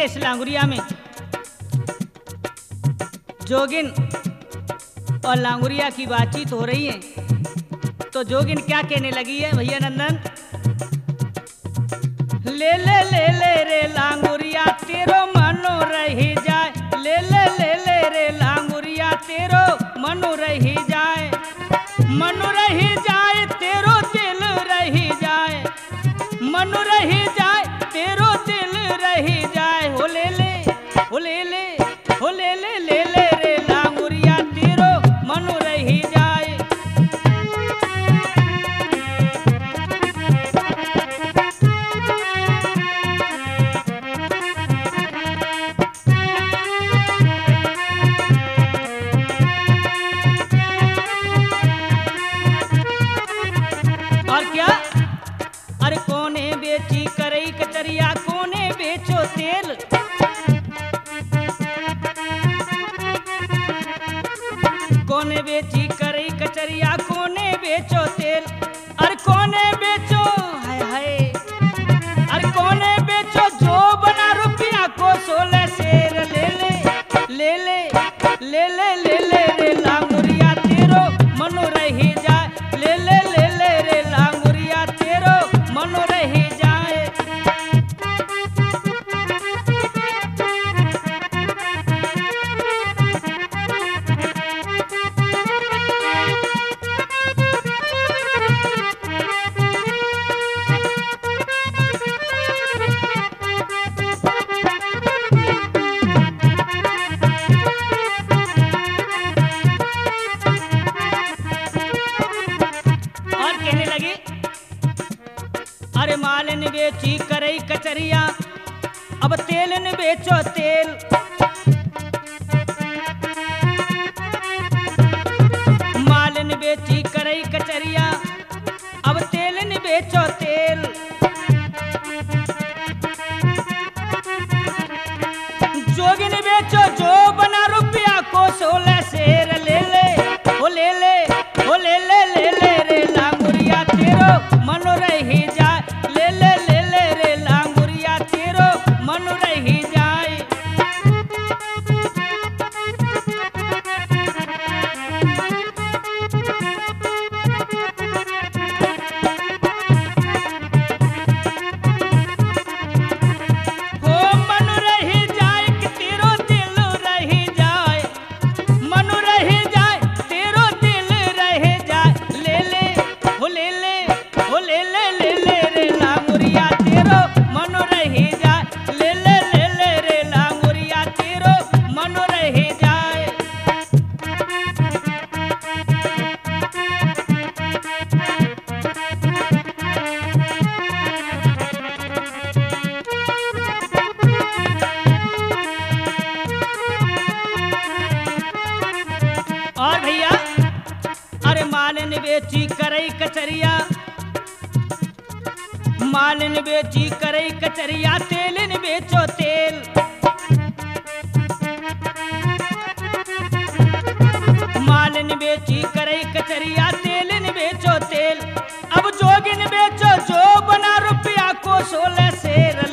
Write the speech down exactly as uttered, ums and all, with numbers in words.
इस लांगुरिया में जोगिन और लांगुरिया की बातचीत हो रही है। तो जोगिन क्या कहने लगी है भैया नंदन, ले ले ले ले रे लांगुरिया तेरो मनो रही जाए, ले ले ले ले रे लांगुरिया तेरो मनो रही जाए, मनो रही जाए तेरो दिल रही जाए, मनो रही जाए तेरो दिल रही जाए, हो ले ले हो ले ले हो ले ले ले ले रे लांगुरिया तेरो मनो रही जाए। और क्या, अरे कोने बेची करई कचरिया, कोने बेचो तेल, कोने बेची करई कचरिया, कोने बेचो तेल, अरे कोने बेचो हाय हाय, अरे कोने बेचो जो बना रुपया को सोलह शेर, ले ले ले ले ले ले ले ले रे लांगुरिया तेरो मनो रही जाए, ले ले ले ले रे लांगुरिया तेरो मनो रही जाए। और कहने लगी, अरे मालन बेची करई कचरिया, अब तेलन बेचो तेल, मालन बेची करई कचरिया, अब तेलन बेचो तेल, जोगिन बेचो जो बना रुपया को सोलह शेर, ले ले हो ले ले हो ले ले ले ले रे लांगुरिया तेरो मनो रही जाए, ले ले ले ले रे लांगुरिया तेरो मनो रही जाए। हो मनो रही जाए कि तेरो दिल रही जाए, मनो रही जाए तेरो दिल रही जाए, ले ले हो ले ले हो ले ले ले ले रे लांगुरिया तेरो मनो रही जाए, ले ले ले ले रे लांगुरिया तेरो मनो रही जाए। और भैया, अरे मालन बेची करई कचरिया, मालन बेची करई कचरिया, तेलन बेचो तेल, मालन बेची करई कचरिया, तेलन बेचो तेल, अब जोगिन बेचो जो बना रुपया को सोलह शेर,